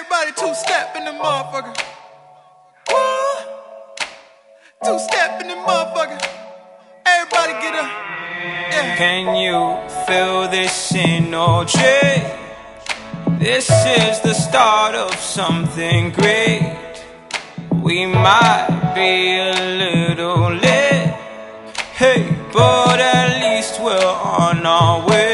Everybody two-step in the motherfucker. Woo! Two-step in the motherfucker. Everybody get up. Yeah. Can you feel this energy? This is the start of something great. We might be a little late, hey, but at least we're on our way.